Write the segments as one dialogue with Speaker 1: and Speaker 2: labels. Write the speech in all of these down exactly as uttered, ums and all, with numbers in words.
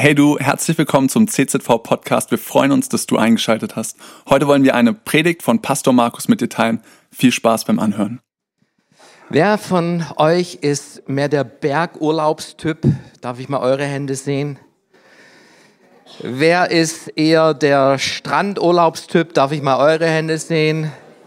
Speaker 1: Hey du, herzlich willkommen zum C Z V-Podcast. Wir freuen uns, dass du eingeschaltet hast. Heute wollen wir eine Predigt von Pastor Markus mit dir teilen. Viel Spaß beim Anhören.
Speaker 2: Wer von euch ist mehr der Bergurlaubstyp? Darf ich mal eure Hände sehen? Wer ist eher der Strandurlaubstyp? Darf ich mal eure Hände sehen?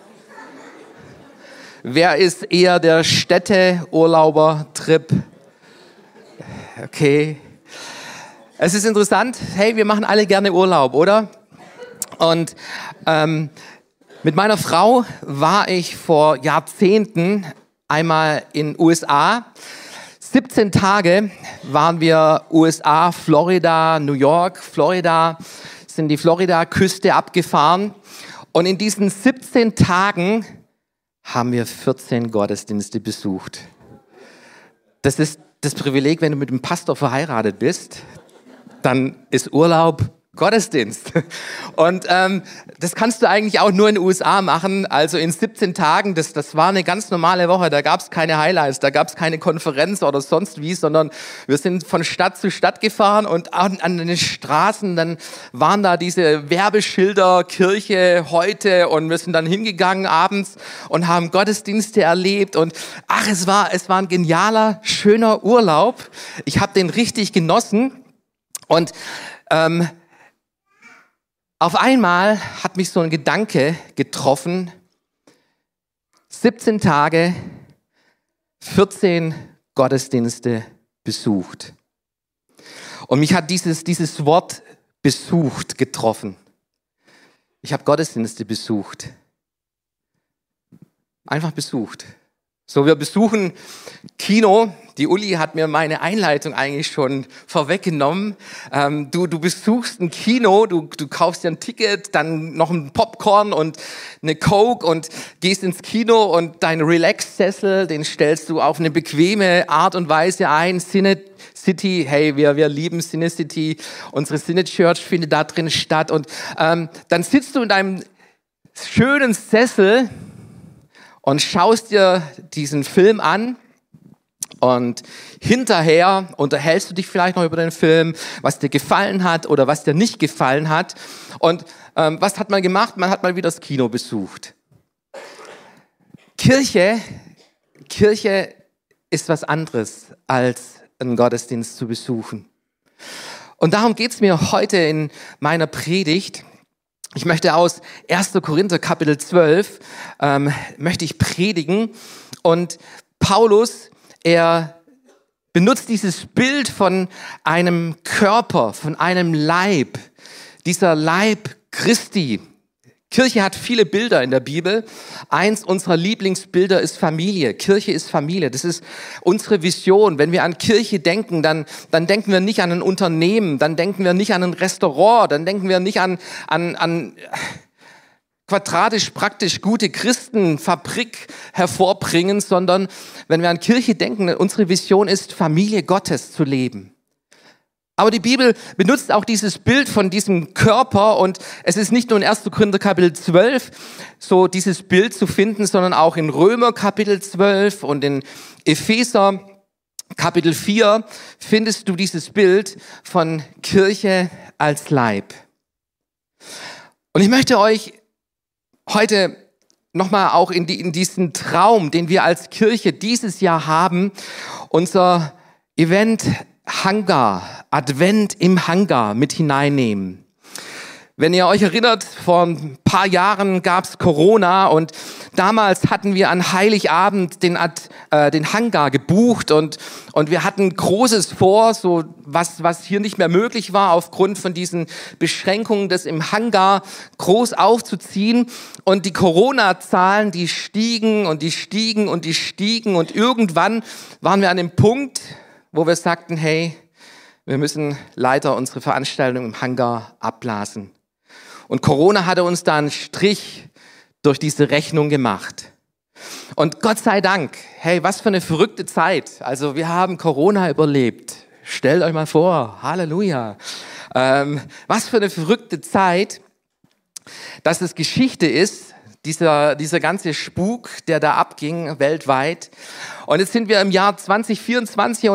Speaker 2: Wer ist eher der Städteurlauber-Trip? Okay. Es ist interessant, hey, wir machen alle gerne Urlaub, oder? Und ähm, mit meiner Frau war ich vor Jahrzehnten einmal in den U S A. siebzehn Tage waren wir U S A, Florida, New York, Florida, sind die Florida-Küste abgefahren. Und in diesen siebzehn Tagen haben wir vierzehn Gottesdienste besucht. Das ist das Privileg, wenn du mit dem Pastor verheiratet bist. Dann ist Urlaub Gottesdienst. Und ähm, das kannst du eigentlich auch nur in den U S A machen. Also in siebzehn Tagen, das, das war eine ganz normale Woche. Da gab es keine Highlights, da gab es keine Konferenz oder sonst wie, sondern wir sind von Stadt zu Stadt gefahren und an, an den Straßen, dann waren da diese Werbeschilder, Kirche heute, und wir sind dann hingegangen abends und haben Gottesdienste erlebt. Und ach, es war, es war ein genialer, schöner Urlaub. Ich habe den richtig genossen. Und ähm, auf einmal hat mich so ein Gedanke getroffen. siebzehn Tage, vierzehn Gottesdienste besucht. Und mich hat dieses, dieses Wort besucht getroffen. Ich habe Gottesdienste besucht. Einfach besucht. So, wir besuchen Kino. Die Uli hat mir meine Einleitung eigentlich schon vorweggenommen. Ähm, du, du besuchst ein Kino, du, du kaufst dir ein Ticket, dann noch ein Popcorn und eine Coke und gehst ins Kino, und deinen Relax-Sessel, den stellst du auf eine bequeme Art und Weise ein. Cine City, hey, wir, wir lieben Cine City. Unsere Cine Church findet da drin statt. Und ähm, dann sitzt du in deinem schönen Sessel und schaust dir diesen Film an, und hinterher unterhältst du dich vielleicht noch über den Film, was dir gefallen hat oder was dir nicht gefallen hat. Und ähm, was hat man gemacht? Man hat mal wieder das Kino besucht. Kirche, Kirche ist was anderes, als einen Gottesdienst zu besuchen. Und darum geht's mir heute in meiner Predigt. Ich möchte aus erster Korinther Kapitel zwölf, ähm, möchte ich predigen, und Paulus, er benutzt dieses Bild von einem Körper, von einem Leib, dieser Leib Christi. Kirche hat viele Bilder in der Bibel. Eins unserer Lieblingsbilder ist Familie. Kirche ist Familie. Das ist unsere Vision. Wenn wir an Kirche denken, dann, dann denken wir nicht an ein Unternehmen, dann denken wir nicht an ein Restaurant, dann denken wir nicht an, an, an quadratisch praktisch gute Christenfabrik hervorbringen, sondern wenn wir an Kirche denken, unsere Vision ist, Familie Gottes zu leben. Aber die Bibel benutzt auch dieses Bild von diesem Körper, und es ist nicht nur in erster Korinther Kapitel zwölf so dieses Bild zu finden, sondern auch in Römer Kapitel zwölf und in Epheser Kapitel vier findest du dieses Bild von Kirche als Leib. Und ich möchte euch heute nochmal auch in, die, in diesen Traum, den wir als Kirche dieses Jahr haben, unser Event Hangar, Advent im Hangar mit hineinnehmen. Wenn ihr euch erinnert, vor ein paar Jahren gab's Corona, und damals hatten wir an Heiligabend den, Ad, äh, den Hangar gebucht, und, und wir hatten Großes vor, so was, was hier nicht mehr möglich war aufgrund von diesen Beschränkungen, das im Hangar groß aufzuziehen. Und die Corona-Zahlen, die stiegen und die stiegen und die stiegen, und irgendwann waren wir an dem Punkt, wo wir sagten, hey, wir müssen leider unsere Veranstaltung im Hangar abblasen. Und Corona hatte uns da einen Strich durch diese Rechnung gemacht. Und Gott sei Dank, hey, was für eine verrückte Zeit. Also wir haben Corona überlebt. Stellt euch mal vor, Halleluja. Ähm, was für eine verrückte Zeit, dass es Geschichte ist, dieser, dieser ganze Spuk, der da abging weltweit. Und jetzt sind wir im Jahr zwanzig vierundzwanzig, und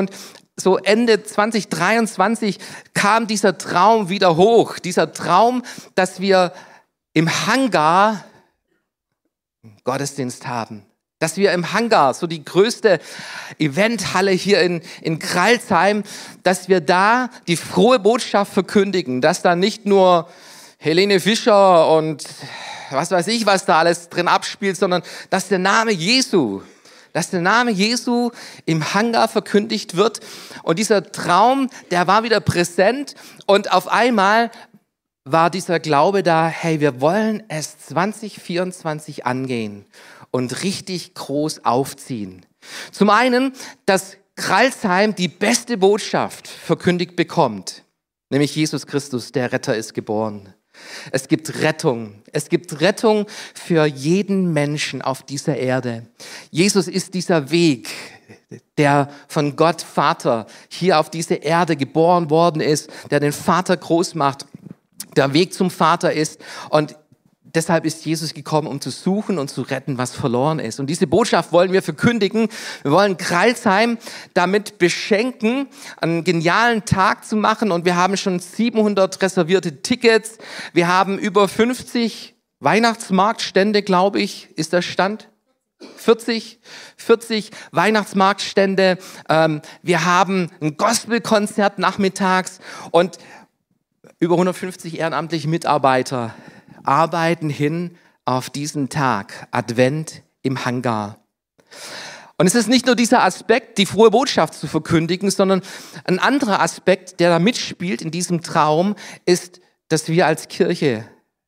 Speaker 2: so Ende zwanzig dreiundzwanzig kam dieser Traum wieder hoch. Dieser Traum, dass wir im Hangar Gottesdienst haben. Dass wir im Hangar, so die größte Eventhalle hier in, in Crailsheim, dass wir da die frohe Botschaft verkündigen, dass da nicht nur Helene Fischer und was weiß ich, was da alles drin abspielt, sondern dass der Name Jesu, dass der Name Jesu im Hangar verkündigt wird. Und dieser Traum, der war wieder präsent und auf einmal war dieser Glaube da, hey, wir wollen es zwanzig vierundzwanzig angehen und richtig groß aufziehen. Zum einen, dass Crailsheim die beste Botschaft verkündigt bekommt, nämlich Jesus Christus, der Retter, ist geboren. Es gibt Rettung. Es gibt Rettung für jeden Menschen auf dieser Erde. Jesus ist dieser Weg, der von Gott Vater hier auf diese Erde geboren worden ist, der den Vater groß macht, der Weg zum Vater ist. Und deshalb ist Jesus gekommen, um zu suchen und zu retten, was verloren ist. Und diese Botschaft wollen wir verkündigen. Wir wollen Crailsheim damit beschenken, einen genialen Tag zu machen. Und wir haben schon siebenhundert reservierte Tickets. Wir haben über fünfzig Weihnachtsmarktstände, glaube ich, ist der Stand. vierzig, vierzig Weihnachtsmarktstände. Ähm, wir haben ein Gospelkonzert nachmittags und über hundertfünfzig ehrenamtliche Mitarbeiter arbeiten hin auf diesen Tag, Advent im Hangar. Und es ist nicht nur dieser Aspekt, die frohe Botschaft zu verkündigen, sondern ein anderer Aspekt, der da mitspielt in diesem Traum, ist, dass wir als Kirche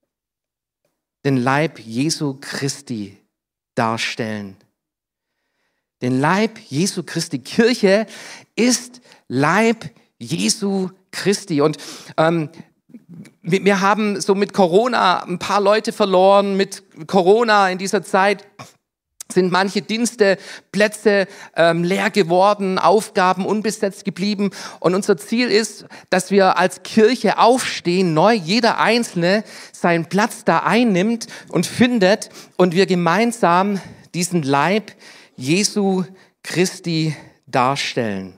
Speaker 2: den Leib Jesu Christi darstellen. Den Leib Jesu Christi. Kirche ist Leib Jesu Christi. Und ähm, wir haben so mit Corona ein paar Leute verloren. Mit Corona in dieser Zeit sind manche Dienste, Plätze ähm, leer geworden, Aufgaben unbesetzt geblieben. Und unser Ziel ist, dass wir als Kirche aufstehen, neu, jeder Einzelne seinen Platz da einnimmt und findet und wir gemeinsam diesen Leib Jesu Christi darstellen.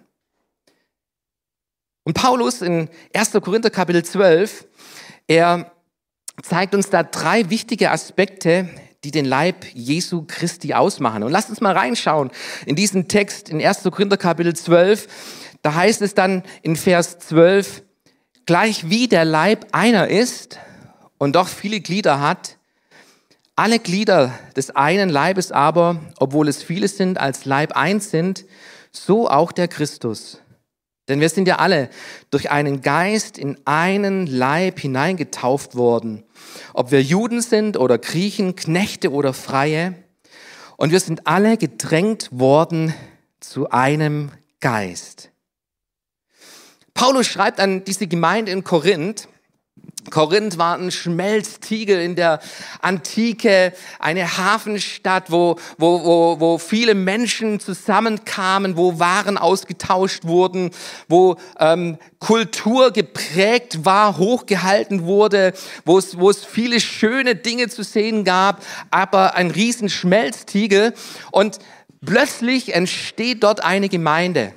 Speaker 2: Und Paulus in erster Korinther Kapitel zwölf, er zeigt uns da drei wichtige Aspekte, die den Leib Jesu Christi ausmachen. Und lasst uns mal reinschauen in diesen Text in erster Korinther Kapitel zwölf. Da heißt es dann in Vers zwölf, gleich wie der Leib einer ist und doch viele Glieder hat, alle Glieder des einen Leibes aber, obwohl es viele sind, als Leib eins sind, so auch der Christus. Denn wir sind ja alle durch einen Geist in einen Leib hineingetauft worden. Ob wir Juden sind oder Griechen, Knechte oder Freie. Und wir sind alle gedrängt worden zu einem Geist. Paulus schreibt an diese Gemeinde in Korinth. Korinth war ein Schmelztiegel in der Antike, eine Hafenstadt, wo, wo, wo, wo viele Menschen zusammenkamen, wo Waren ausgetauscht wurden, wo ähm, Kultur geprägt war, hochgehalten wurde, wo es, wo es viele schöne Dinge zu sehen gab, aber ein riesen Schmelztiegel. Und plötzlich entsteht dort eine Gemeinde.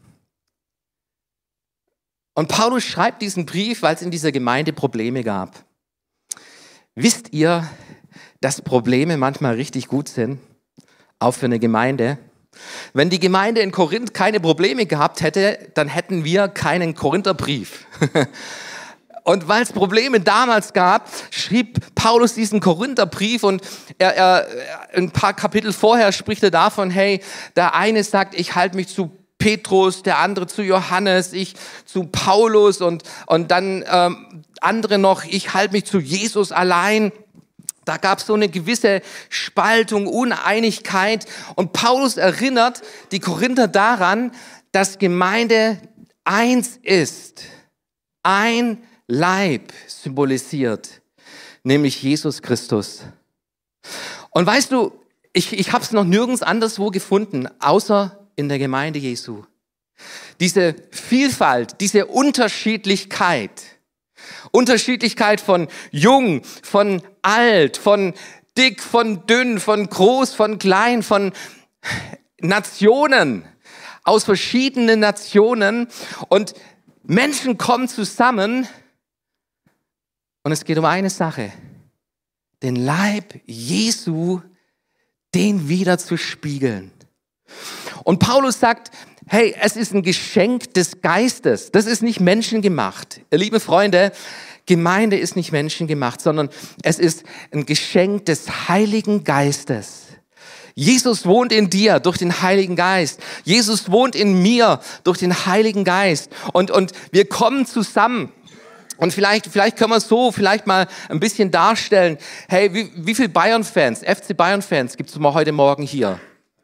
Speaker 2: Und Paulus schreibt diesen Brief, weil es in dieser Gemeinde Probleme gab. Wisst ihr, dass Probleme manchmal richtig gut sind? Auch für eine Gemeinde. Wenn die Gemeinde in Korinth keine Probleme gehabt hätte, dann hätten wir keinen Korintherbrief. Und weil es Probleme damals gab, schrieb Paulus diesen Korintherbrief und er, er, ein paar Kapitel vorher spricht er davon, hey, der eine sagt, ich halte mich zu Petrus, der andere zu Johannes, ich zu Paulus und, und dann ähm, andere noch, ich halte mich zu Jesus allein. Da gab es so eine gewisse Spaltung, Uneinigkeit. Und Paulus erinnert die Korinther daran, dass Gemeinde eins ist, ein Leib symbolisiert, nämlich Jesus Christus. Und weißt du, ich, ich habe es noch nirgends anderswo gefunden, außer in der Gemeinde Jesu. Diese Vielfalt, diese Unterschiedlichkeit, Unterschiedlichkeit von jung, von alt, von dick, von dünn, von groß, von klein, von Nationen. aus verschiedenen Nationen und Menschen kommen zusammen und es geht um eine Sache, den Leib Jesu, den wieder zu spiegeln. Und Paulus sagt, hey, es ist ein Geschenk des Geistes, das ist nicht menschengemacht. Ihr lieben Freunde, Gemeinde ist nicht menschengemacht, sondern es ist ein Geschenk des Heiligen Geistes. Jesus wohnt in dir durch den Heiligen Geist. Jesus wohnt in mir durch den Heiligen Geist. Und, und wir kommen zusammen. Und vielleicht, vielleicht können wir es so vielleicht mal ein bisschen darstellen. Hey, wie, wie viele Bayern-Fans, F C Bayern-Fans gibt es mal heute Morgen hier?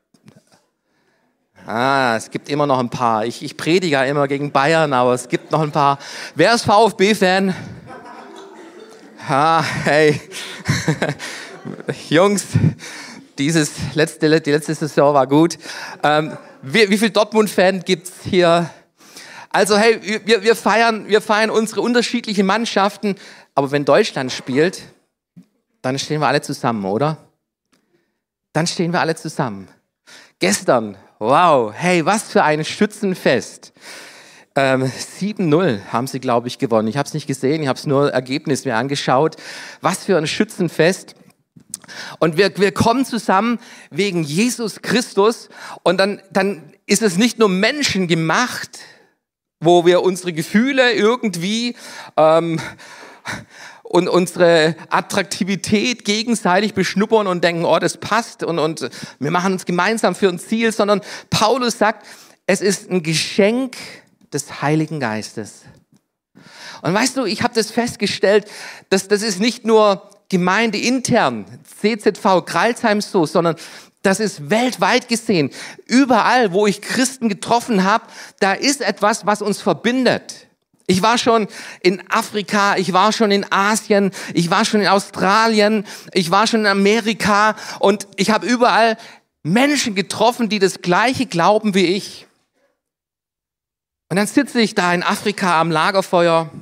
Speaker 2: Ah, es gibt immer noch ein paar. Ich, ich predige ja immer gegen Bayern, aber es gibt noch ein paar. Wer ist VfB-Fan? Ah, hey. Jungs, dieses letzte, die letzte Saison war gut. Ähm, wie, wie viel Dortmund-Fan gibt's hier? Also hey, wir, wir, feiern, wir feiern unsere unterschiedlichen Mannschaften, aber wenn Deutschland spielt, dann stehen wir alle zusammen, oder? Dann stehen wir alle zusammen. Gestern, wow, hey, was für ein Schützenfest. Ähm, sieben null haben sie, glaube ich, gewonnen. Ich habe es nicht gesehen, ich habe es nur Ergebnis mir angeschaut. Was für ein Schützenfest. Und wir, wir kommen zusammen wegen Jesus Christus und dann, dann ist es nicht nur menschengemacht, wo wir unsere Gefühle irgendwie ähm, und unsere Attraktivität gegenseitig beschnuppern und denken, oh, das passt und, und wir machen uns gemeinsam für ein Ziel, sondern Paulus sagt, es ist ein Geschenk des Heiligen Geistes. Und weißt du, ich habe das festgestellt, dass das ist nicht nur gemeindeintern, C Z V Crailsheim so, sondern das ist weltweit gesehen. Überall, wo ich Christen getroffen habe, da ist etwas, was uns verbindet. Ich war schon in Afrika, ich war schon in Asien, ich war schon in Australien, ich war schon in Amerika und ich habe überall Menschen getroffen, die das Gleiche glauben wie ich. Und dann sitze ich da in Afrika am Lagerfeuer,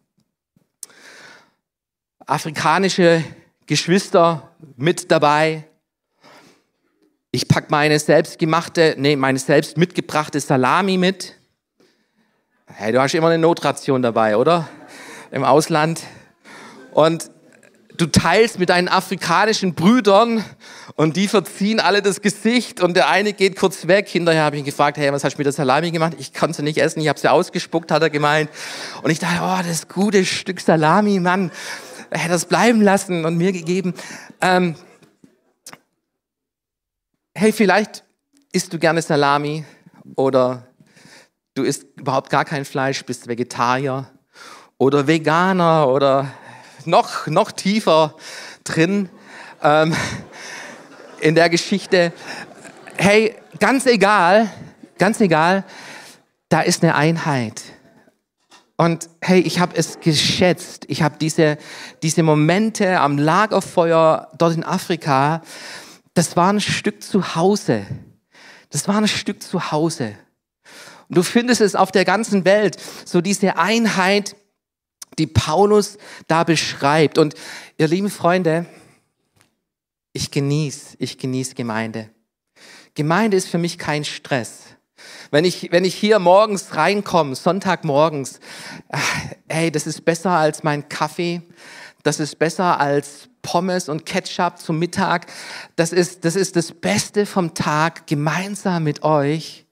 Speaker 2: afrikanische Geschwister mit dabei. Ich packe meine selbstgemachte, nee, meine selbst mitgebrachte Salami mit. Hey, du hast immer eine Notration dabei, oder? Im Ausland. Und du teilst mit deinen afrikanischen Brüdern und die verziehen alle das Gesicht und der eine geht kurz weg. Hinterher habe ich ihn gefragt, hey, was hast du mit der Salami gemacht? Ich konnte sie nicht essen, ich habe sie ausgespuckt, hat er gemeint. Und ich dachte, oh, das gute Stück Salami, Mann, er hätte das bleiben lassen und mir gegeben. Ähm, hey, vielleicht isst du gerne Salami oder du isst überhaupt gar kein Fleisch, bist Vegetarier oder Veganer oder noch, noch tiefer drin ähm, in der Geschichte. Hey, ganz egal, ganz egal, da ist eine Einheit. Und hey, ich habe es geschätzt. Ich habe diese, diese Momente am Lagerfeuer dort in Afrika, das war ein Stück zu Hause. Das war ein Stück zu Hause. Und du findest es auf der ganzen Welt, so diese Einheit, die Paulus da beschreibt. Und ihr lieben Freunde, ich genieße, ich genieße Gemeinde. Gemeinde ist für mich kein Stress. Wenn ich, wenn ich hier morgens reinkomme, Sonntagmorgens, ey, das ist besser als mein Kaffee, das ist besser als Pommes und Ketchup zum Mittag. Das ist, das ist das Beste vom Tag, gemeinsam mit euch.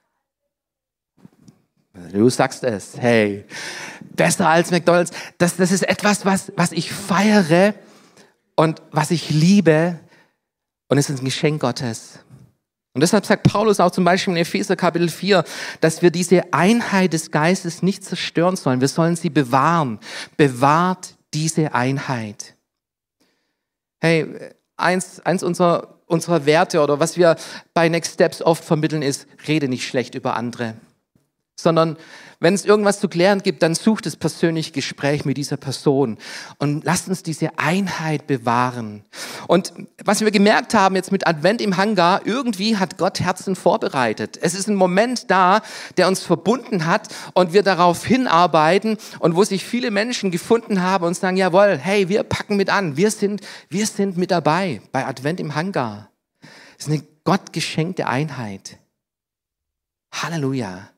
Speaker 2: Du sagst es, hey, besser als McDonald's. Das, das ist etwas, was, was ich feiere und was ich liebe. Und es ist ein Geschenk Gottes. Und deshalb sagt Paulus auch zum Beispiel in Epheser Kapitel vier, dass wir diese Einheit des Geistes nicht zerstören sollen. Wir sollen sie bewahren. Bewahrt diese Einheit. Hey, eins, eins unserer, unserer Werte oder was wir bei Next Steps oft vermitteln ist, rede nicht schlecht über andere. Sondern wenn es irgendwas zu klären gibt, dann sucht das persönliche Gespräch mit dieser Person und lasst uns diese Einheit bewahren. Und was wir gemerkt haben jetzt mit Advent im Hangar, irgendwie hat Gott Herzen vorbereitet. Es ist ein Moment da, der uns verbunden hat und wir darauf hinarbeiten und wo sich viele Menschen gefunden haben und sagen, jawohl, hey, wir packen mit an, wir sind, wir sind mit dabei bei Advent im Hangar. Es ist eine Gott geschenkte Einheit. Halleluja.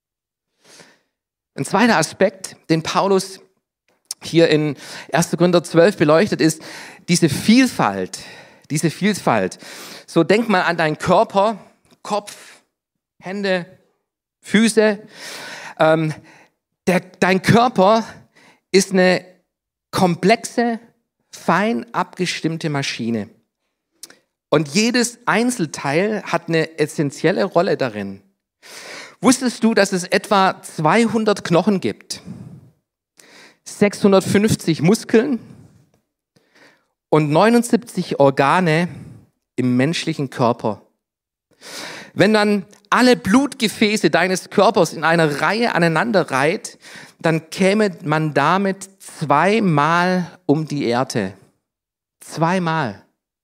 Speaker 2: Ein zweiter Aspekt, den Paulus hier in erster Korinther zwölf beleuchtet, ist diese Vielfalt. Diese Vielfalt. So denk mal an deinen Körper, Kopf, Hände, Füße. Ähm, der, dein Körper ist eine komplexe, fein abgestimmte Maschine. Und jedes Einzelteil hat eine essentielle Rolle darin. Wusstest du, dass es etwa zweihundert Knochen gibt, sechshundertfünfzig Muskeln und neunundsiebzig Organe im menschlichen Körper? Wenn dann alle Blutgefäße deines Körpers in einer Reihe aneinander reiht, dann käme man damit zweimal um die Erde. Zweimal.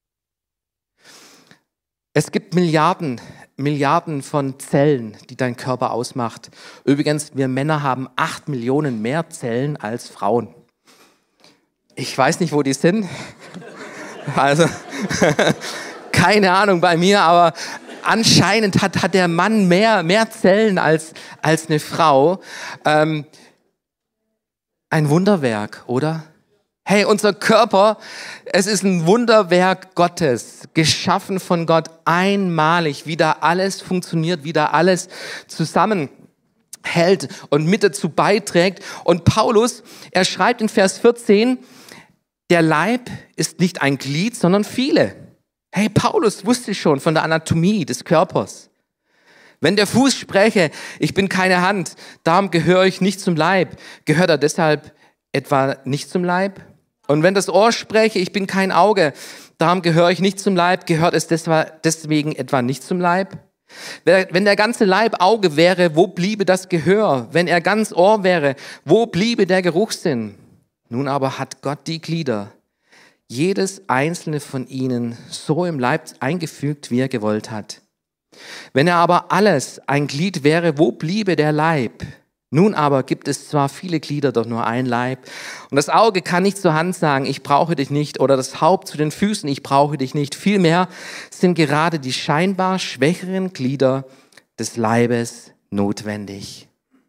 Speaker 2: Es gibt Milliarden, Milliarden von Zellen, die dein Körper ausmacht. Übrigens, wir Männer haben acht Millionen mehr Zellen als Frauen. Ich weiß nicht, wo die sind. Also, keine Ahnung bei mir, aber anscheinend hat, hat der Mann mehr, mehr Zellen als, als eine Frau. Ähm, ein Wunderwerk, oder? Hey, unser Körper, es ist ein Wunderwerk Gottes, geschaffen von Gott einmalig, wie da alles funktioniert, wie da alles zusammenhält und mit dazu beiträgt. Und Paulus, er schreibt in Vers vierzehn, der Leib ist nicht ein Glied, sondern viele. Hey, Paulus wusste schon von der Anatomie des Körpers. Wenn der Fuß spräche, ich bin keine Hand, darum gehöre ich nicht zum Leib, gehört er deshalb etwa nicht zum Leib? Und wenn das Ohr spräche, ich bin kein Auge, darum gehöre ich nicht zum Leib, gehört es deswegen etwa nicht zum Leib? Wenn der ganze Leib Auge wäre, wo bliebe das Gehör? Wenn er ganz Ohr wäre, wo bliebe der Geruchssinn? Nun aber hat Gott die Glieder, jedes einzelne von ihnen, so im Leib eingefügt, wie er gewollt hat. Wenn er aber alles ein Glied wäre, wo bliebe der Leib? Nun aber gibt es zwar viele Glieder, doch nur ein Leib. Und das Auge kann nicht zur Hand sagen, ich brauche dich nicht, oder das Haupt zu den Füßen, ich brauche dich nicht. Vielmehr sind gerade die scheinbar schwächeren Glieder des Leibes notwendig.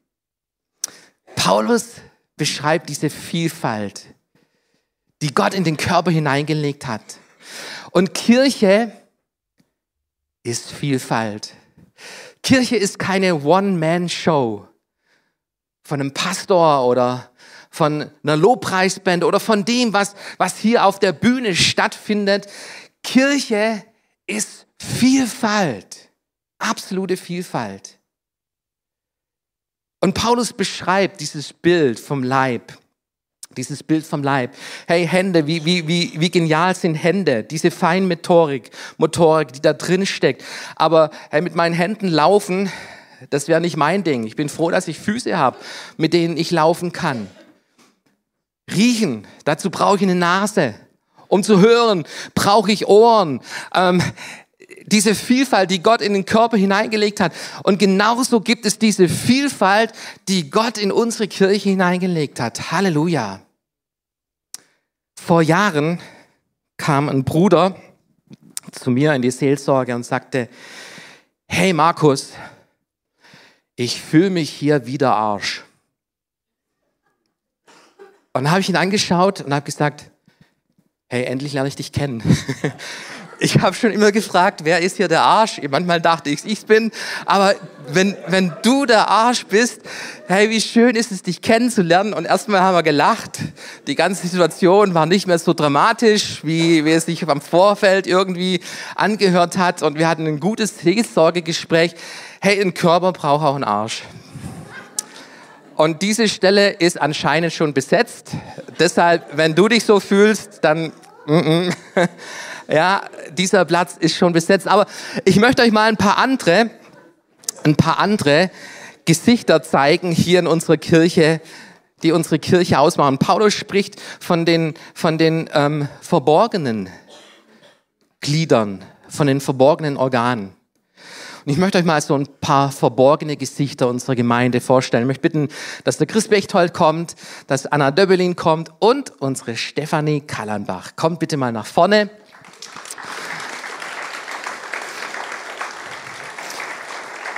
Speaker 2: Paulus beschreibt diese Vielfalt, die Gott in den Körper hineingelegt hat. Und Kirche ist Vielfalt. Kirche ist keine One-Man-Show von einem Pastor oder von einer Lobpreisband oder von dem, was, was hier auf der Bühne stattfindet. Kirche ist Vielfalt, absolute Vielfalt. Und Paulus beschreibt dieses Bild vom Leib, dieses Bild vom Leib. Hey, Hände, wie, wie, wie, wie genial sind Hände, diese Feinmotorik, Motorik, die da drin steckt. Aber hey, mit meinen Händen laufen, das wäre nicht mein Ding. Ich bin froh, dass ich Füße habe, mit denen ich laufen kann. Riechen, dazu brauche ich eine Nase. Um zu hören, brauche ich Ohren. Ähm, diese Vielfalt, die Gott in den Körper hineingelegt hat. Und genauso gibt es diese Vielfalt, die Gott in unsere Kirche hineingelegt hat. Halleluja. Vor Jahren kam ein Bruder zu mir in die Seelsorge und sagte, hey Markus, ich fühle mich hier wie der Arsch. Und dann habe ich ihn angeschaut und habe gesagt, hey, endlich lerne ich dich kennen. Ich habe schon immer gefragt, wer ist hier der Arsch? Manchmal dachte ich, ich bin. Aber wenn, wenn du der Arsch bist, hey, wie schön ist es, dich kennenzulernen. Und erstmal haben wir gelacht. Die ganze Situation war nicht mehr so dramatisch, wie, wie es sich am Vorfeld irgendwie angehört hat. Und wir hatten ein gutes Seelsorgegespräch. Hey, ein Körper braucht auch einen Arsch. Und diese Stelle ist anscheinend schon besetzt. Deshalb, wenn du dich so fühlst, dann... Mm-mm. Ja, dieser Platz ist schon besetzt. Aber ich möchte euch mal ein paar andere, ein paar andere Gesichter zeigen hier in unserer Kirche, die unsere Kirche ausmachen. Paulus spricht von den, von den ähm, verborgenen Gliedern, von den verborgenen Organen. Und ich möchte euch mal so ein paar verborgene Gesichter unserer Gemeinde vorstellen. Ich möchte bitten, dass der Chris Bechtold kommt, dass Anna Döbbelin kommt und unsere Stefanie Kallenbach. Kommt bitte mal nach vorne.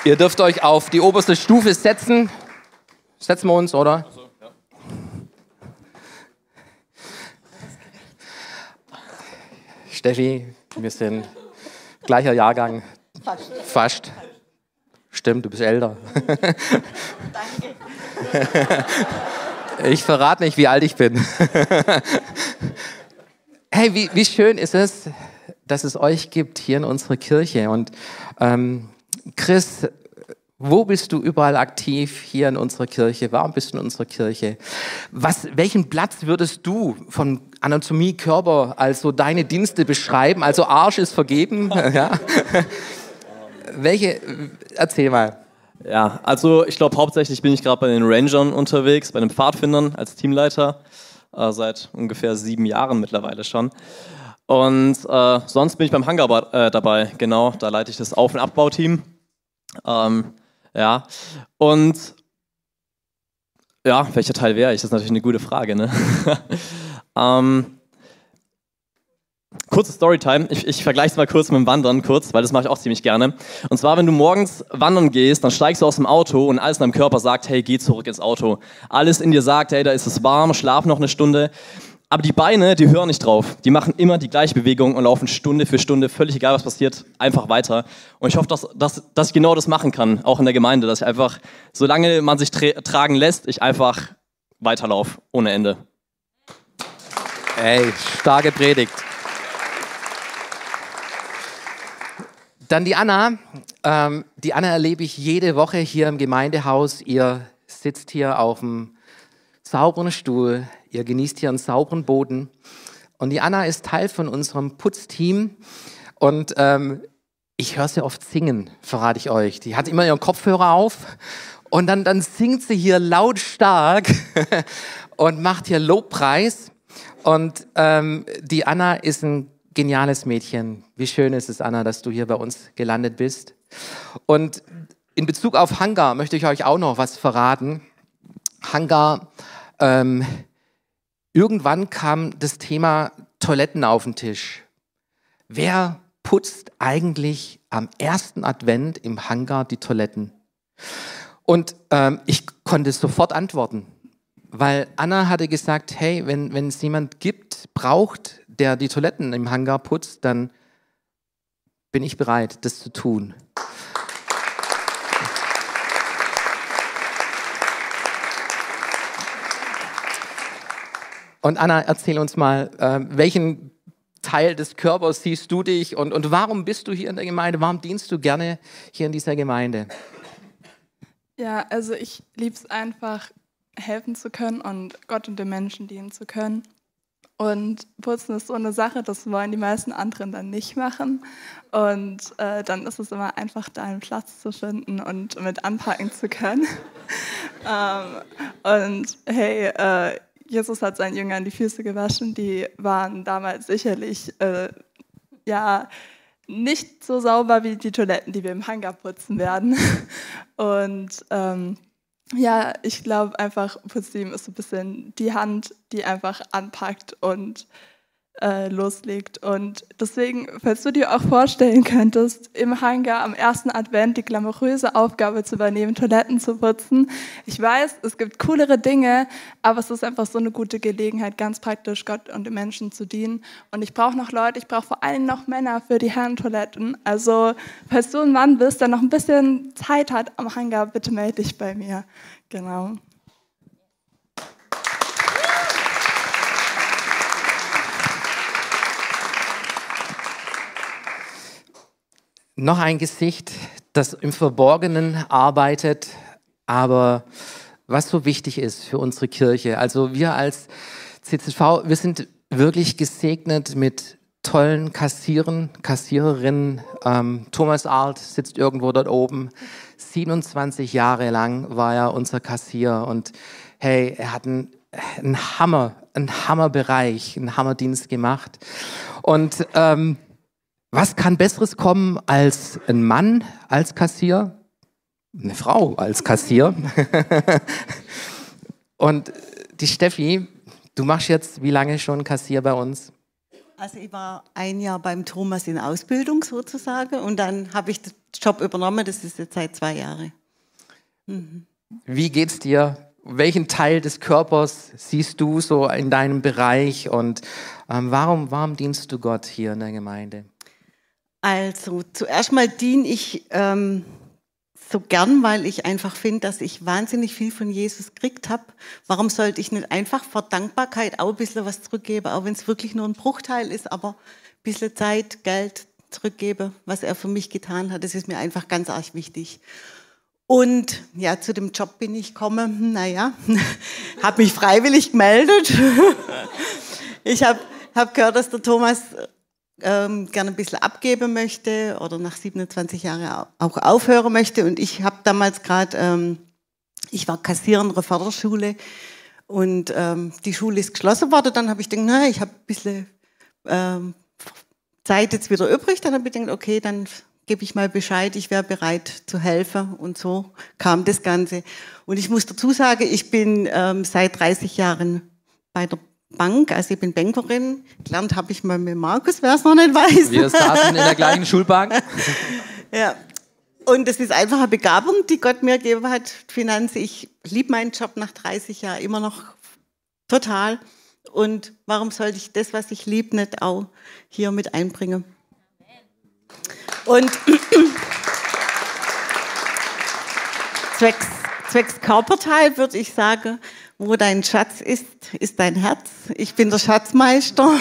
Speaker 2: Ihr dürft euch auf die oberste Stufe setzen. Setzen wir uns, oder?
Speaker 1: So, ja.
Speaker 2: Steffi, wir sind gleicher Jahrgang. Fast. Fast. Stimmt, du bist älter.
Speaker 3: Danke.
Speaker 2: Ich verrate nicht, wie alt ich bin. Hey, wie, wie schön ist es, dass es euch gibt hier in unserer Kirche. Und ähm, Chris, wo bist du überall aktiv hier in unserer Kirche? Warum bist du in unserer Kirche? Was, welchen Platz würdest du von Anatomie, Körper, also deine Dienste beschreiben? Also Arsch ist vergeben. Ja? Welche? Erzähl mal.
Speaker 4: Ja, also ich glaube hauptsächlich bin ich gerade bei den Rangern unterwegs, bei den Pfadfindern als Teamleiter, äh, seit ungefähr sieben Jahren mittlerweile schon. Und äh, sonst bin ich beim Hangar äh, dabei, genau, da leite ich das Auf- und Abbauteam. Ähm, ja, und ja, welcher Teil wäre ich? Das ist natürlich eine gute Frage, ne? ähm, Kurze Storytime, ich, ich vergleiche es mal kurz mit dem Wandern, kurz, weil das mache ich auch ziemlich gerne. Und zwar, wenn du morgens wandern gehst, dann steigst du aus dem Auto und alles in deinem Körper sagt, hey, geh zurück ins Auto. Alles in dir sagt, hey, da ist es warm, schlaf noch eine Stunde. Aber die Beine, die hören nicht drauf. Die machen immer die gleiche Bewegung und laufen Stunde für Stunde, völlig egal, was passiert, einfach weiter. Und ich hoffe, dass, dass, dass ich genau das machen kann, auch in der Gemeinde, dass ich einfach, solange man sich tra- tragen lässt, ich einfach weiterlaufe, ohne Ende.
Speaker 2: Ey, starke Predigt. Dann die Anna. Ähm, die Anna erlebe ich jede Woche hier im Gemeindehaus. Ihr sitzt hier auf dem sauberen Stuhl. Ihr genießt hier einen sauberen Boden. Und die Anna ist Teil von unserem Putzteam. Und ähm, ich höre sie oft singen, verrate ich euch. Die hat immer ihren Kopfhörer auf. Und dann, dann singt sie hier lautstark und macht hier Lobpreis. Und ähm, die Anna ist ein geniales Mädchen. Wie schön ist es, Anna, dass du hier bei uns gelandet bist. Und in Bezug auf Hangar möchte ich euch auch noch was verraten. Hangar, ähm, irgendwann kam das Thema Toiletten auf den Tisch. Wer putzt eigentlich am ersten Advent im Hangar die Toiletten? Und ähm, ich konnte sofort antworten, weil Anna hatte gesagt, hey, wenn, wenn es jemand gibt, braucht, der die Toiletten im Hangar putzt, dann bin ich bereit, das zu tun. Und Anna, erzähl uns mal, äh, welchen Teil des Körpers siehst du dich und, und warum bist du hier in der Gemeinde? Warum dienst du gerne hier in dieser Gemeinde?
Speaker 3: Ja, also ich liebe es einfach, helfen zu können und Gott und den Menschen dienen zu können. Und Putzen ist so eine Sache, das wollen die meisten anderen dann nicht machen. Und äh, dann ist es immer einfach, da einen Platz zu finden und mit anpacken zu können. ähm, und hey, äh, Jesus hat seinen Jüngern die Füße gewaschen. Die waren damals sicherlich äh, ja nicht so sauber wie die Toiletten, die wir im Hangar putzen werden. Und ähm, ja, ich glaube einfach, Putzteam ist so ein bisschen die Hand, die einfach anpackt und äh, loslegt. Und deswegen, falls du dir auch vorstellen könntest, im Hangar am ersten Advent die glamouröse Aufgabe zu übernehmen, Toiletten zu putzen. Ich weiß, es gibt coolere Dinge, aber es ist einfach so eine gute Gelegenheit, ganz praktisch Gott und den Menschen zu dienen. Und ich brauche noch Leute, ich brauche vor allem noch Männer für die Herrentoiletten. Also, falls du ein Mann bist, der noch ein bisschen Zeit hat am Hangar, bitte melde dich bei mir. Genau.
Speaker 2: Noch ein Gesicht, das im Verborgenen arbeitet, aber was so wichtig ist für unsere Kirche. Also wir als C Z V, wir sind wirklich gesegnet mit tollen Kassieren, Kassiererinnen. Ähm, Thomas Arlt sitzt irgendwo dort oben. siebenundzwanzig Jahre lang war er unser Kassier und hey, er hat einen, einen Hammer, einen Hammerbereich, einen Hammerdienst gemacht. Und ähm, was kann Besseres kommen als ein Mann als Kassier? Eine Frau als Kassier. Und die Steffi, du machst jetzt wie lange schon Kassier bei uns?
Speaker 5: Also ich war ein Jahr beim Thomas in Ausbildung sozusagen und dann habe ich den Job übernommen, das ist jetzt seit zwei Jahren. Mhm.
Speaker 2: Wie geht's dir? Welchen Teil des Körpers siehst du so in deinem Bereich und ähm, warum, warum dienst du Gott hier in der Gemeinde?
Speaker 5: Also zuerst mal diene ich ähm, so gern, weil ich einfach finde, dass ich wahnsinnig viel von Jesus gekriegt habe. Warum sollte ich nicht einfach vor Dankbarkeit auch ein bisschen was zurückgeben, auch wenn es wirklich nur ein Bruchteil ist, aber ein bisschen Zeit, Geld zurückgeben, was er für mich getan hat, das ist mir einfach ganz arg wichtig. Und ja, zu dem Job bin ich gekommen, naja, habe mich freiwillig gemeldet. Ich habe hab gehört, dass der Thomas ähm, gerne ein bisschen abgeben möchte oder nach siebenundzwanzig Jahren auch aufhören möchte. Und ich habe damals gerade, ähm, ich war Kassiererin der Förderschule und ähm, die Schule ist geschlossen worden. Dann habe ich gedacht, na, ich habe ein bisschen ähm, Zeit jetzt wieder übrig. Dann habe ich gedacht, okay, dann gebe ich mal Bescheid, ich wäre bereit zu helfen. Und so kam das Ganze. Und ich muss dazu sagen, ich bin ähm, seit dreißig Jahren bei der Bank, also ich bin Bankerin. Gelernt habe ich mal mit Markus, wer es noch nicht weiß.
Speaker 2: Wir saßen in der gleichen Schulbank.
Speaker 5: Ja. Und es ist einfach eine Begabung, die Gott mir gegeben hat, Finanzen. Ich liebe meinen Job nach dreißig Jahren immer noch total. Und warum sollte ich das, was ich liebe, nicht auch hier mit einbringen? Und zwecks, zwecks Körperteil würde ich sagen, wo dein Schatz ist, ist dein Herz. Ich bin der Schatzmeister.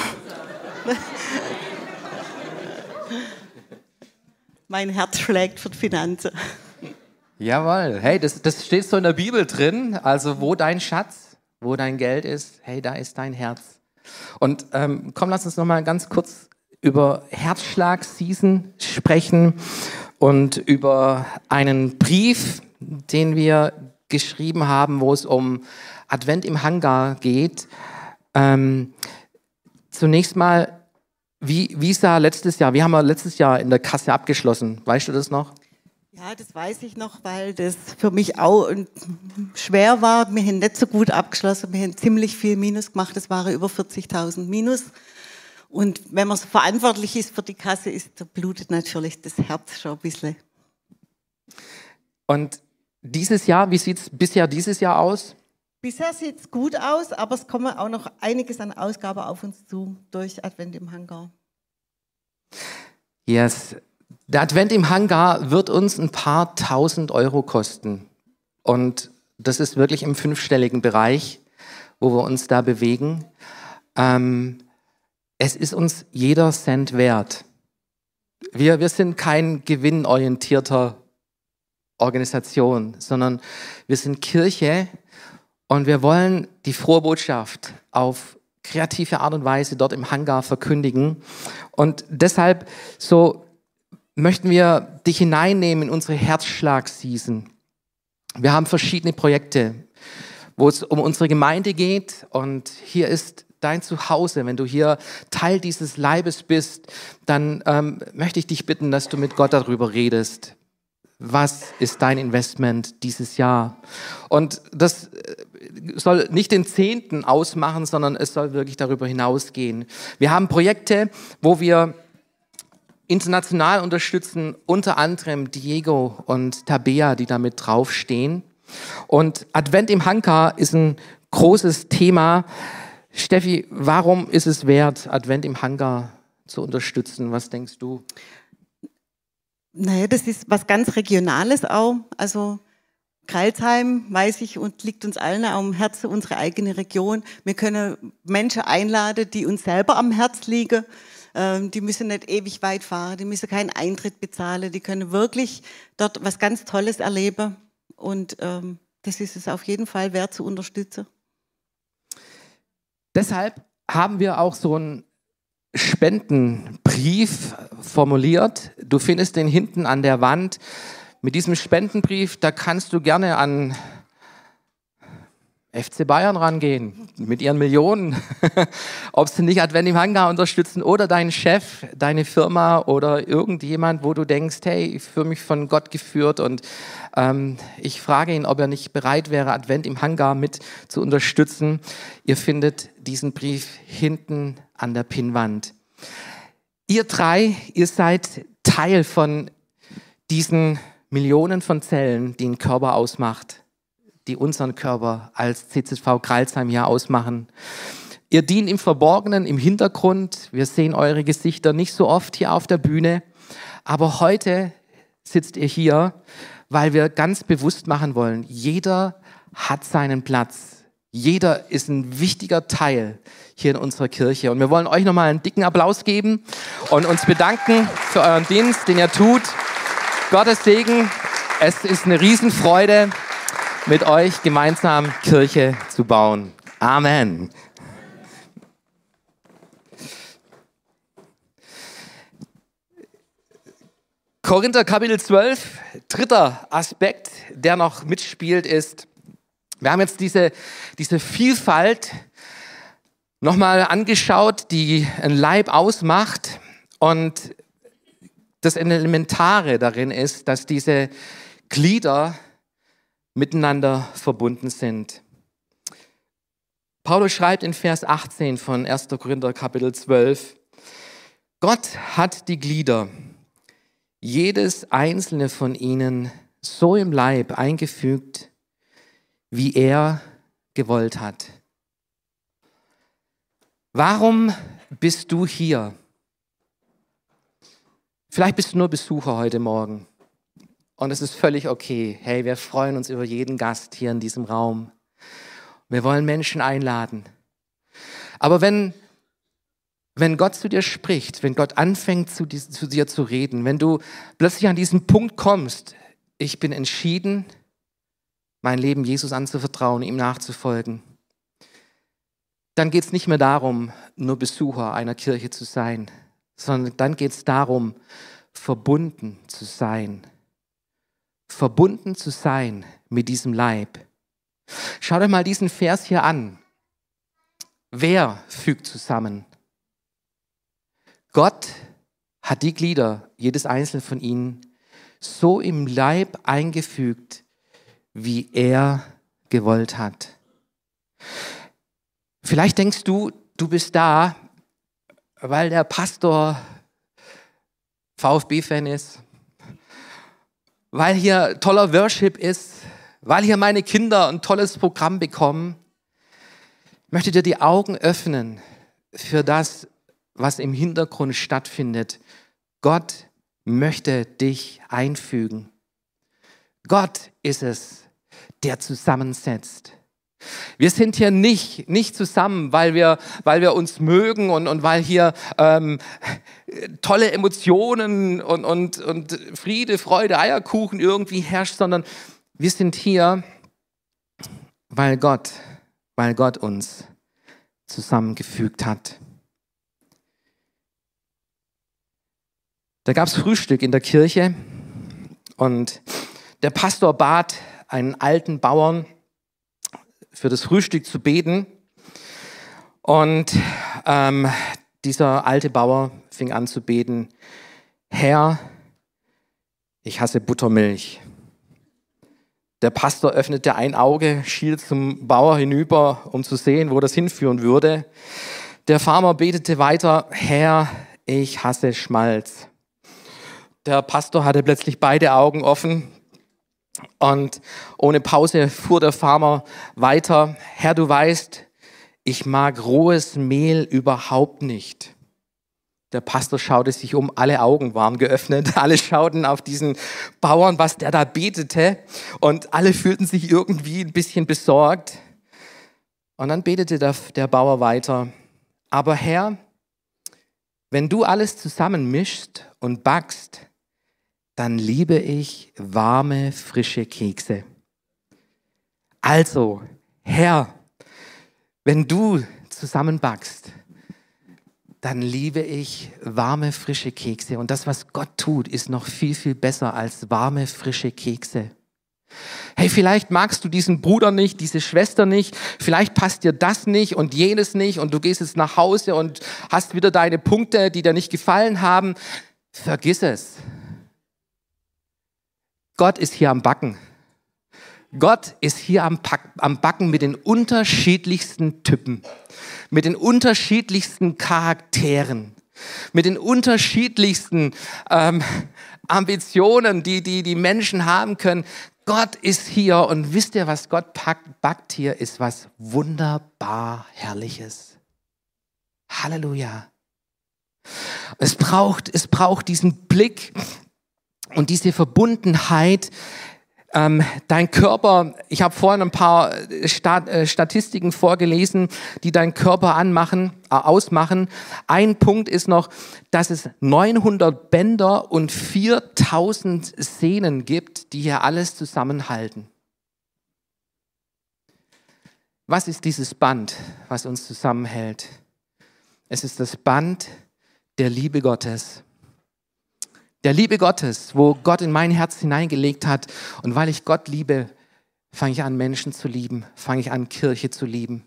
Speaker 5: Mein Herz schlägt für die Finanzen.
Speaker 2: Jawohl, hey, das, das steht so in der Bibel drin. Also wo dein Schatz, wo dein Geld ist, hey, da ist dein Herz. Und ähm, komm, lass uns noch mal ganz kurz über Herzschlag-Season sprechen und über einen Brief, den wir geschrieben haben, wo es um Advent im Hangar geht. Ähm, zunächst mal, wie, wie sah letztes Jahr, wie haben wir letztes Jahr in der Kasse abgeschlossen? Weißt du das noch?
Speaker 5: Ja, das weiß ich noch, weil das für mich auch schwer war. Wir haben nicht so gut abgeschlossen, wir haben ziemlich viel Minus gemacht, es waren über vierzigtausend Minus. Und wenn man so verantwortlich ist für die Kasse, ist, da blutet natürlich das Herz schon ein bisschen.
Speaker 2: Und dieses Jahr, wie sieht es bisher dieses Jahr aus?
Speaker 5: Bisher sieht es gut aus, aber es kommen auch noch einiges an Ausgaben auf uns zu durch Advent im Hangar.
Speaker 2: Yes. Der Advent im Hangar wird uns ein paar tausend Euro kosten. Und das ist wirklich im fünfstelligen Bereich, wo wir uns da bewegen. Ähm, Es ist uns jeder Cent wert. Wir, wir sind kein gewinnorientierter Organisation, sondern wir sind Kirche und wir wollen die frohe Botschaft auf kreative Art und Weise dort im Hangar verkündigen. Und deshalb so möchten wir dich hineinnehmen in unsere Herzschlag-Season. Wir haben verschiedene Projekte, wo es um unsere Gemeinde geht und hier ist dein Zuhause. Wenn du hier Teil dieses Leibes bist, dann ähm, möchte ich dich bitten, dass du mit Gott darüber redest. Was ist dein Investment dieses Jahr? Und das soll nicht den Zehnten ausmachen, sondern es soll wirklich darüber hinausgehen. Wir haben Projekte, wo wir international unterstützen, unter anderem Diego und Tabea, die da mit draufstehen. Und Advent im Hangar ist ein großes Thema. Steffi, warum ist es wert, Advent im Hangar zu unterstützen? Was denkst du?
Speaker 5: Naja, das ist was ganz Regionales auch. Also Crailsheim, weiß ich, und liegt uns allen am Herzen, unsere eigene Region. Wir können Menschen einladen, die uns selber am Herz liegen. Ähm, die müssen nicht ewig weit fahren, die müssen keinen Eintritt bezahlen. Die können wirklich dort was ganz Tolles erleben. Und ähm, das ist es auf jeden Fall wert zu unterstützen.
Speaker 2: Deshalb haben wir auch so einen Spendenbrief formuliert. Du findest den hinten an der Wand. Mit diesem Spendenbrief, da kannst du gerne an F C Bayern rangehen, mit ihren Millionen. Ob sie nicht Advent im Hangar unterstützen oder deinen Chef, deine Firma oder irgendjemand, wo du denkst, hey, ich fühle mich von Gott geführt und ähm, ich frage ihn, ob er nicht bereit wäre, Advent im Hangar mit zu unterstützen. Ihr findet diesen Brief hinten an der Pinnwand. Ihr drei, ihr seid Teil von diesen Millionen von Zellen, die einen Körper ausmacht, die unseren Körper als C Z V Crailsheim hier ausmachen. Ihr dient im Verborgenen, im Hintergrund. Wir sehen eure Gesichter nicht so oft hier auf der Bühne. Aber heute sitzt ihr hier, weil wir ganz bewusst machen wollen, jeder hat seinen Platz. Jeder ist ein wichtiger Teil hier in unserer Kirche. Und wir wollen euch nochmal einen dicken Applaus geben und uns bedanken für euren Dienst, den ihr tut. Gottes Segen. Es ist eine Riesenfreude, mit euch gemeinsam Kirche zu bauen. Amen. Korinther Kapitel zwölf, dritter Aspekt, der noch mitspielt, ist, wir haben jetzt diese, diese Vielfalt nochmal angeschaut, die ein Leib ausmacht, und das Elementare darin ist, dass diese Glieder miteinander verbunden sind. Paulus schreibt in Vers achtzehn von erster Korinther Kapitel zwölf, Gott hat die Glieder, jedes einzelne von ihnen, so im Leib eingefügt, wie er gewollt hat. Warum bist du hier? Vielleicht bist du nur Besucher heute Morgen. Und es ist völlig okay. Hey, wir freuen uns über jeden Gast hier in diesem Raum. Wir wollen Menschen einladen. Aber wenn, wenn Gott zu dir spricht, wenn Gott anfängt zu, zu dir zu reden, wenn du plötzlich an diesen Punkt kommst, ich bin entschieden, mein Leben Jesus anzuvertrauen, ihm nachzufolgen, dann geht es nicht mehr darum, nur Besucher einer Kirche zu sein, sondern dann geht es darum, verbunden zu sein. Verbunden zu sein mit diesem Leib. Schau dir mal diesen Vers hier an. Wer fügt zusammen? Gott hat die Glieder, jedes einzelne von ihnen, so im Leib eingefügt, wie er gewollt hat. Vielleicht denkst du, du bist da, weil der Pastor VfB-Fan ist, weil hier toller Worship ist, weil hier meine Kinder ein tolles Programm bekommen. Ich möchte dir die Augen öffnen für das, was im Hintergrund stattfindet. Gott möchte dich einfügen. Gott ist es, der zusammensetzt. Wir sind hier nicht, nicht zusammen, weil wir, weil wir uns mögen und, und weil hier ähm, tolle Emotionen und, und, und Friede, Freude, Eierkuchen irgendwie herrscht, sondern wir sind hier, weil Gott, weil Gott uns zusammengefügt hat. Da gab es Frühstück in der Kirche und der Pastor bat einen alten Bauern, für das Frühstück zu beten. Und ähm, dieser alte Bauer fing an zu beten, Herr, ich hasse Buttermilch. Der Pastor öffnete ein Auge, schielt zum Bauer hinüber, um zu sehen, wo das hinführen würde. Der Farmer betete weiter, Herr, ich hasse Schmalz. Der Pastor hatte plötzlich beide Augen offen. Und ohne Pause fuhr der Farmer weiter. Herr, du weißt, ich mag rohes Mehl überhaupt nicht. Der Pastor schaute sich um, alle Augen waren geöffnet. Alle schauten auf diesen Bauern, was der da betete. Und alle fühlten sich irgendwie ein bisschen besorgt. Und dann betete der, der Bauer weiter. Aber Herr, wenn du alles zusammenmischst und backst, dann liebe ich warme, frische Kekse. Also, Herr, wenn du zusammenbackst, dann liebe ich warme, frische Kekse. Und das, was Gott tut, ist noch viel, viel besser als warme, frische Kekse. Hey, vielleicht magst du diesen Bruder nicht, diese Schwester nicht, vielleicht passt dir das nicht und jenes nicht und du gehst jetzt nach Hause und hast wieder deine Punkte, die dir nicht gefallen haben. Vergiss es. Gott ist hier am Backen. Gott ist hier am, Pack, am Backen mit den unterschiedlichsten Typen, mit den unterschiedlichsten Charakteren. mit den unterschiedlichsten ähm, Ambitionen, die, die die Menschen haben können. Gott ist hier und wisst ihr, was Gott packt, backt hier, ist was wunderbar Herrliches. Halleluja. Es braucht, es braucht diesen Blick und diese Verbundenheit. Ähm, dein Körper, ich habe vorhin ein paar Stat, äh, Statistiken vorgelesen, die deinen Körper anmachen, äh, ausmachen. Ein Punkt ist noch, dass es neunhundert Bänder und viertausend Sehnen gibt, die hier alles zusammenhalten. Was ist dieses Band, was uns zusammenhält? Es ist das Band der Liebe Gottes. Der Liebe Gottes, wo Gott in mein Herz hineingelegt hat. Und weil ich Gott liebe, fange ich an, Menschen zu lieben. Fange ich an, Kirche zu lieben.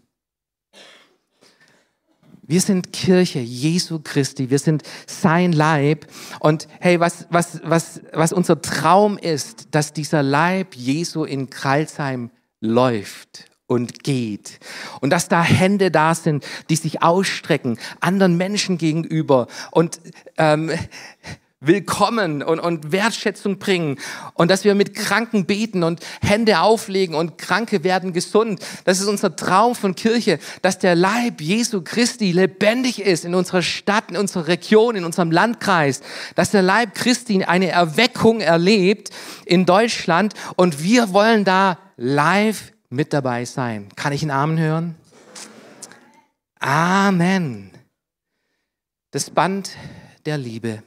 Speaker 2: Wir sind Kirche Jesu Christi. Wir sind sein Leib. Und hey, was, was, was, was unser Traum ist, dass dieser Leib Jesu in Crailsheim läuft und geht. Und dass da Hände da sind, die sich ausstrecken, anderen Menschen gegenüber und ähm, willkommen und, und Wertschätzung bringen und dass wir mit Kranken beten und Hände auflegen und Kranke werden gesund. Das ist unser Traum von Kirche, dass der Leib Jesu Christi lebendig ist in unserer Stadt, in unserer Region, in unserem Landkreis, dass der Leib Christi eine Erweckung erlebt in Deutschland und wir wollen da live mit dabei sein. Kann ich einen Amen hören? Amen. Das Band der Liebe.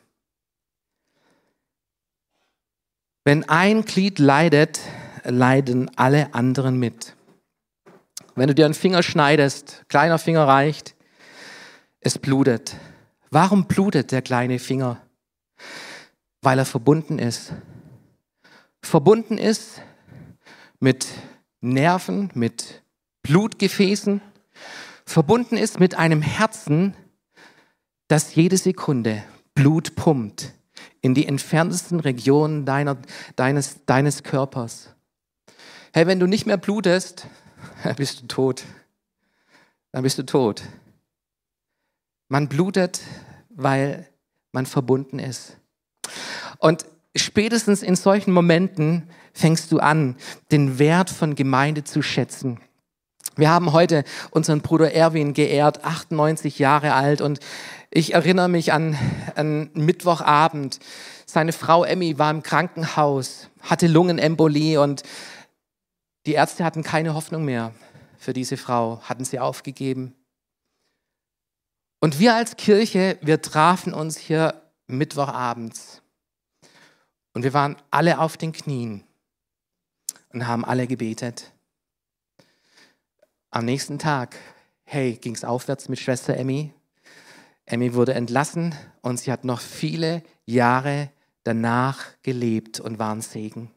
Speaker 2: Wenn ein Glied leidet, leiden alle anderen mit. Wenn du dir einen Finger schneidest, kleiner Finger reicht, es blutet. Warum blutet der kleine Finger? Weil er verbunden ist. Verbunden ist mit Nerven, mit Blutgefäßen, verbunden ist mit einem Herzen, das jede Sekunde Blut pumpt in die entferntesten Regionen deiner, deines, deines Körpers. Hey, wenn du nicht mehr blutest, dann bist du tot. Dann bist du tot. Man blutet, weil man verbunden ist. Und spätestens in solchen Momenten fängst du an, den Wert von Gemeinde zu schätzen. Wir haben heute unseren Bruder Erwin geehrt, achtundneunzig Jahre alt, und ich erinnere mich an einen Mittwochabend. Seine Frau Emmy war im Krankenhaus, hatte Lungenembolie und die Ärzte hatten keine Hoffnung mehr für diese Frau, hatten sie aufgegeben. Und wir als Kirche, wir trafen uns hier Mittwochabends und wir waren alle auf den Knien und haben alle gebetet. Am nächsten Tag, hey, ging es aufwärts mit Schwester Emmy. Emmy wurde entlassen und sie hat noch viele Jahre danach gelebt und war ein Segen.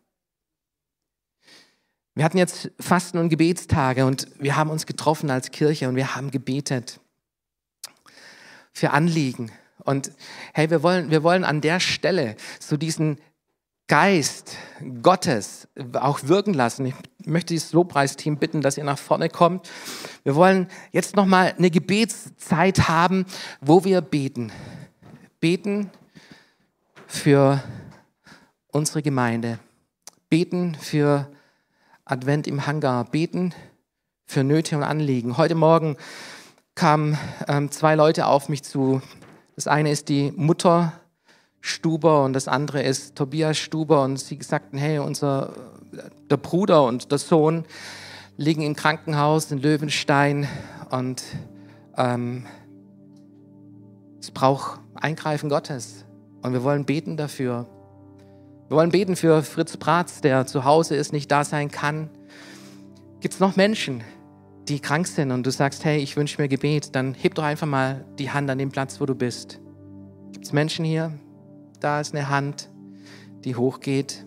Speaker 2: Wir hatten jetzt Fasten- und Gebetstage und wir haben uns getroffen als Kirche und wir haben gebetet für Anliegen. Und hey, wir wollen, wir wollen an der Stelle so diesen Geist Gottes auch wirken lassen. Ich möchte das Lobpreisteam bitten, dass ihr nach vorne kommt. Wir wollen jetzt nochmal eine Gebetszeit haben, wo wir beten. Beten für unsere Gemeinde. Beten für Advent im Hangar. Beten für Nöte und Anliegen. Heute Morgen kamen ähm, zwei Leute auf mich zu. Das eine ist die Mutter Stuber und das andere ist Tobias Stuber, und sie sagten, hey, unser, der Bruder und der Sohn liegen im Krankenhaus in Löwenstein und ähm, es braucht Eingreifen Gottes und wir wollen beten dafür. Wir wollen beten für Fritz Bratz, der zu Hause ist, nicht da sein kann. Gibt es noch Menschen, die krank sind und du sagst, hey, ich wünsche mir Gebet, dann heb doch einfach mal die Hand an dem Platz, wo du bist. Gibt es Menschen hier? Da ist eine Hand, die hochgeht.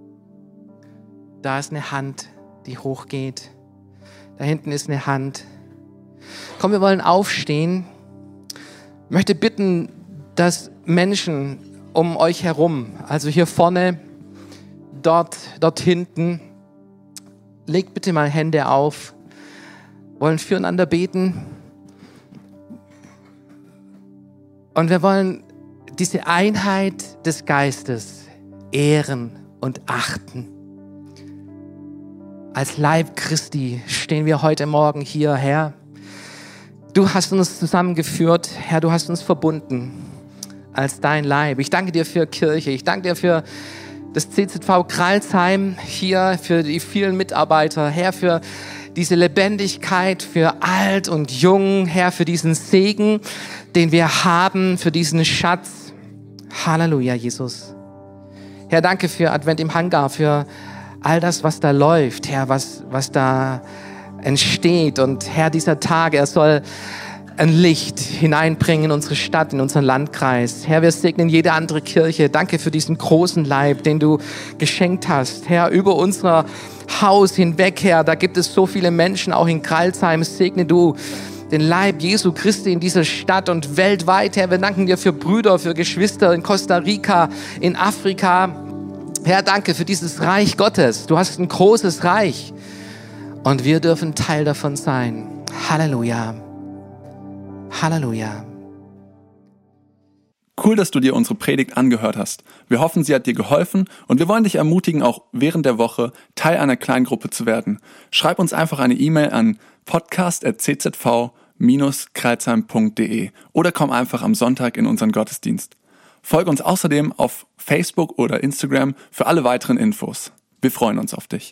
Speaker 2: Da ist eine Hand, die hochgeht. Da hinten ist eine Hand. Komm, wir wollen aufstehen. Ich möchte bitten, dass Menschen um euch herum, also hier vorne, dort, dort hinten, legt bitte mal Hände auf. Wir wollen füreinander beten. Und wir wollen diese Einheit des Geistes ehren und achten. Als Leib Christi stehen wir heute Morgen hier, Herr. Du hast uns zusammengeführt, Herr, du hast uns verbunden als dein Leib. Ich danke dir für Kirche, ich danke dir für das C Z V Kralsheim hier, für die vielen Mitarbeiter, Herr, für diese Lebendigkeit, für alt und jung, Herr, für diesen Segen, den wir haben, für diesen Schatz. Halleluja, Jesus. Herr, danke für Advent im Hangar, für all das, was da läuft, Herr, was, was da entsteht. Und Herr, dieser Tag, er soll ein Licht hineinbringen in unsere Stadt, in unseren Landkreis. Herr, wir segnen jede andere Kirche. Danke für diesen großen Leib, den du geschenkt hast. Herr, über unser Haus hinweg, Herr, da gibt es so viele Menschen, auch in Kralsheim. Segne du den Leib Jesu Christi in dieser Stadt und weltweit. Herr, wir danken dir für Brüder, für Geschwister in Costa Rica, in Afrika. Herr, danke für dieses Reich Gottes. Du hast ein großes Reich und wir dürfen Teil davon sein. Halleluja. Halleluja.
Speaker 1: Cool, dass du dir unsere Predigt angehört hast. Wir hoffen, sie hat dir geholfen und wir wollen dich ermutigen, auch während der Woche Teil einer Kleingruppe zu werden. Schreib uns einfach eine E-Mail an podcast at c z v dash kralsheim punkt d e oder komm einfach am Sonntag in unseren Gottesdienst. Folge uns außerdem auf Facebook oder Instagram für alle weiteren Infos. Wir freuen uns auf dich.